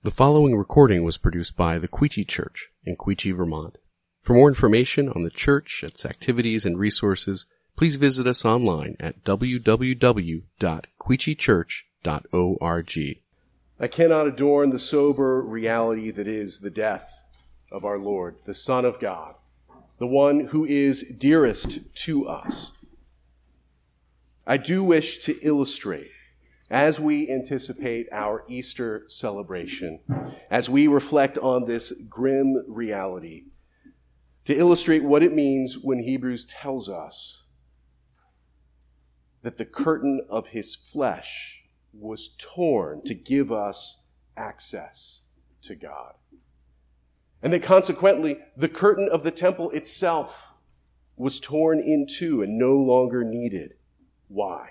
The following recording was produced by the Quechee Church in Quechee, Vermont. For more information on the church, its activities, and resources, please visit us online at www.quecheechurch.org. I cannot adorn the sober reality that is the death of our Lord, the Son of God, the one who is dearest to us. I do wish to illustrate, as we anticipate our Easter celebration, as we reflect on this grim reality, to illustrate what it means when Hebrews tells us that the curtain of his flesh was torn to give us access to God. And that consequently, the curtain of the temple itself was torn in two and no longer needed. Why?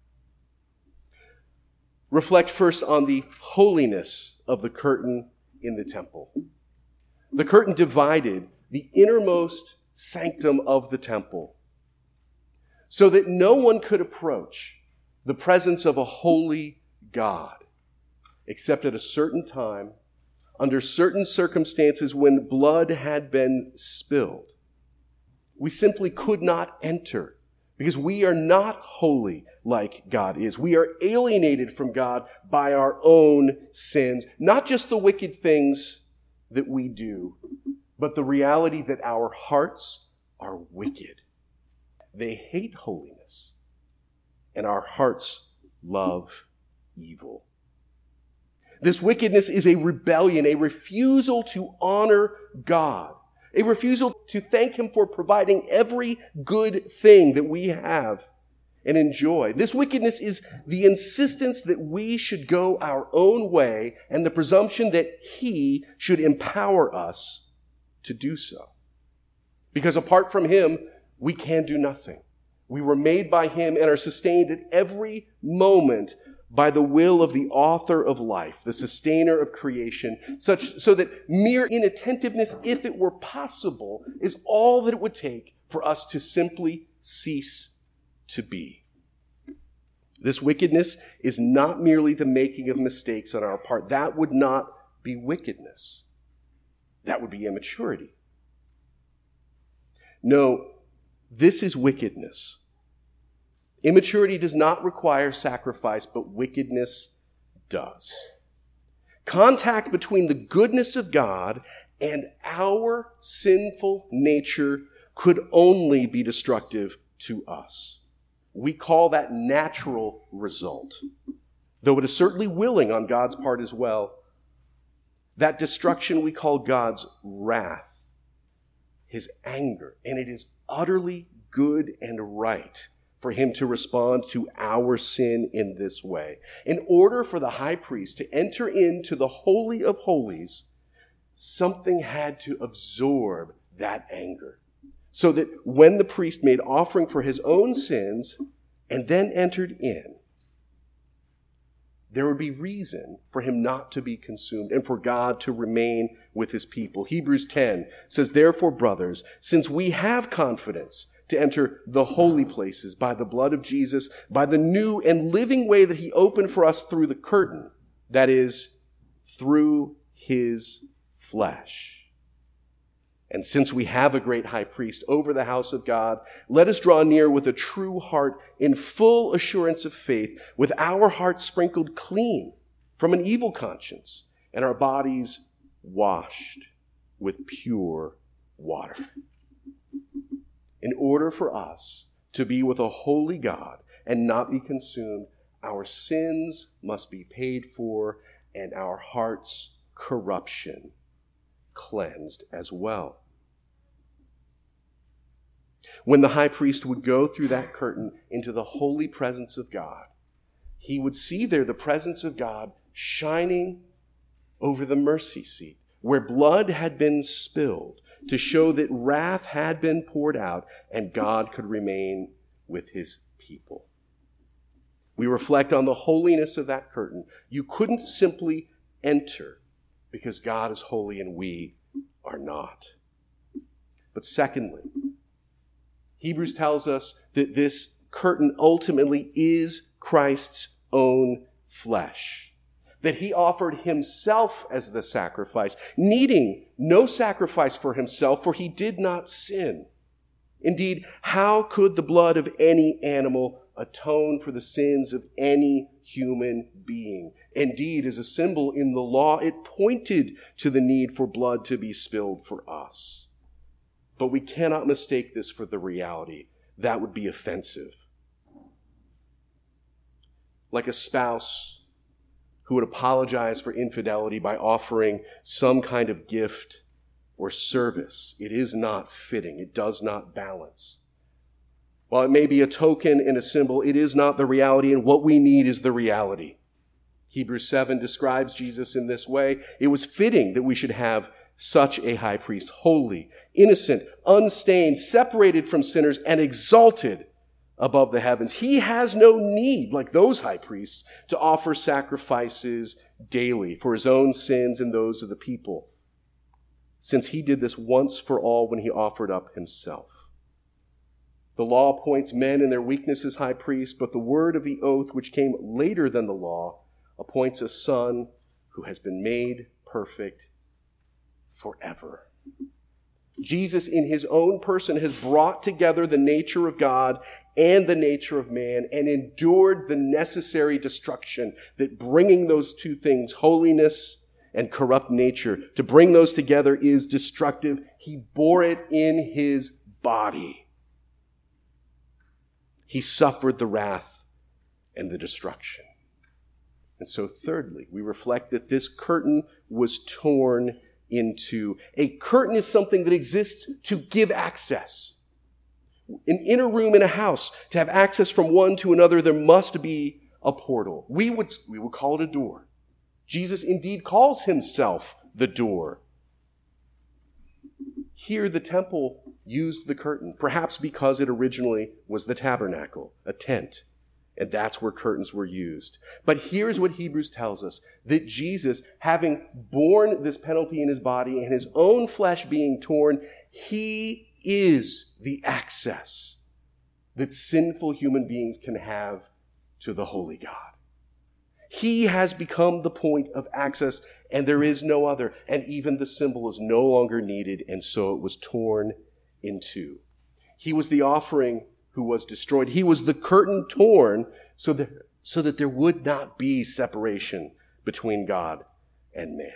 Reflect first on the holiness of the curtain in the temple. The curtain divided the innermost sanctum of the temple so that no one could approach the presence of a holy God except at a certain time, under certain circumstances when blood had been spilled. We simply could not enter because we are not holy like God is. We are alienated from God by our own sins, not just the wicked things that we do, but the reality that our hearts are wicked. They hate holiness, and our hearts love evil. This wickedness is a rebellion, a refusal to honor God, a refusal to thank him for providing every good thing that we have and enjoy. This wickedness is the insistence that we should go our own way and the presumption that he should empower us to do so. Because apart from him, we can do nothing. We were made by him and are sustained at every moment by the will of the author of life, the sustainer of creation, so that mere inattentiveness, if it were possible, is all that it would take for us to simply cease to be. This wickedness is not merely the making of mistakes on our part. That would not be wickedness. That would be immaturity. No, this is wickedness. Immaturity does not require sacrifice, but wickedness does. Contact between the goodness of God and our sinful nature could only be destructive to us. We call that natural result, though it is certainly willing on God's part as well. That destruction we call God's wrath, his anger, and it is utterly good and right for him to respond to our sin in this way. In order for the high priest to enter into the Holy of Holies, something had to absorb that anger, so that when the priest made offering for his own sins and then entered in, there would be reason for him not to be consumed and for God to remain with his people. Hebrews 10 says, "Therefore, brothers, since we have confidence to enter the holy places by the blood of Jesus, by the new and living way that he opened for us through the curtain, that is, through his flesh. And since we have a great high priest over the house of God, let us draw near with a true heart in full assurance of faith, with our hearts sprinkled clean from an evil conscience and our bodies washed with pure water." In order for us to be with a holy God and not be consumed, our sins must be paid for and our hearts' corruption cleansed as well. When the high priest would go through that curtain into the holy presence of God, he would see there the presence of God shining over the mercy seat, where blood had been spilled to show that wrath had been poured out and God could remain with his people. We reflect on the holiness of that curtain. You couldn't simply enter because God is holy and we are not. But secondly, Hebrews tells us that this curtain ultimately is Christ's own flesh. that he offered himself as the sacrifice, needing no sacrifice for himself, for he did not sin. Indeed, how could the blood of any animal atone for the sins of any human being? Indeed, as a symbol in the law, it pointed to the need for blood to be spilled for us. But we cannot mistake this for the reality. That would be offensive. Like a spouse who would apologize for infidelity by offering some kind of gift or service, it is not fitting. It does not balance. While it may be a token and a symbol, it is not the reality, and what we need is the reality. Hebrews 7 describes Jesus in this way. It was fitting that we should have such a high priest, holy, innocent, unstained, separated from sinners, and exalted above the heavens. He has no need, like those high priests, to offer sacrifices daily for his own sins and those of the people, since he did this once for all when he offered up himself. The law appoints men in their weakness as high priests, but the word of the oath, which came later than the law, appoints a son who has been made perfect forever. Jesus in his own person has brought together the nature of God and the nature of man and endured the necessary destruction that bringing those two things, holiness and corrupt nature, to bring those together is destructive. He bore it in his body. He suffered the wrath and the destruction. And so thirdly, we reflect that this curtain was torn in two. A curtain is something that exists to give access. An inner room in a house, to have access from one to another, there must be a portal. We would call it a door. Jesus indeed calls himself the door. Here the temple used the curtain, perhaps because it originally was the tabernacle, a tent. And that's where curtains were used. But here's what Hebrews tells us, that Jesus, having borne this penalty in his body and his own flesh being torn, he is the access that sinful human beings can have to the holy God. He has become the point of access, and there is no other. And even the symbol is no longer needed, and so it was torn in two. He was the offering who was destroyed. He was the curtain torn so that there would not be separation between God and man.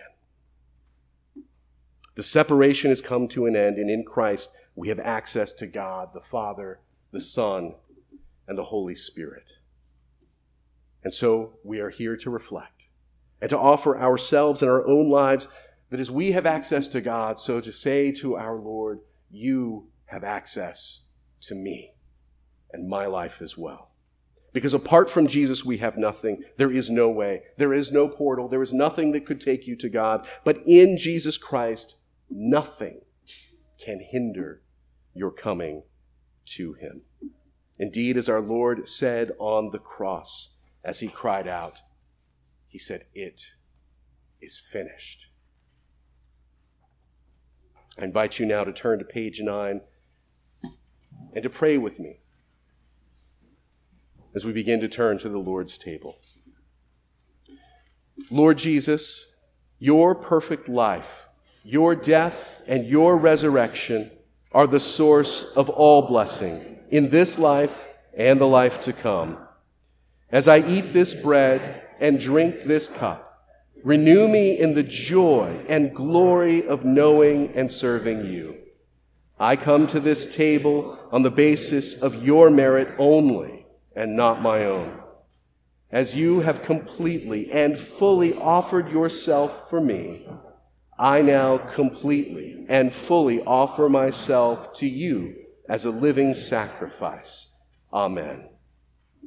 The separation has come to an end, and in Christ we have access to God, the Father, the Son, and the Holy Spirit. And so we are here to reflect and to offer ourselves and our own lives that as we have access to God, so to say to our Lord, you have access to me and my life as well. Because apart from Jesus, we have nothing. There is no way. There is no portal. There is nothing that could take you to God. But in Jesus Christ, nothing can hinder your coming to him. Indeed, as our Lord said on the cross, as he cried out, he said, "It is finished." I invite you now to turn to page 9 and to pray with me as we begin to turn to the Lord's table. Lord Jesus, your perfect life, your death, and your resurrection are the source of all blessing in this life and the life to come. As I eat this bread and drink this cup, renew me in the joy and glory of knowing and serving you. I come to this table on the basis of your merit only and not my own. As you have completely and fully offered yourself for me, I now completely and fully offer myself to you as a living sacrifice. Amen.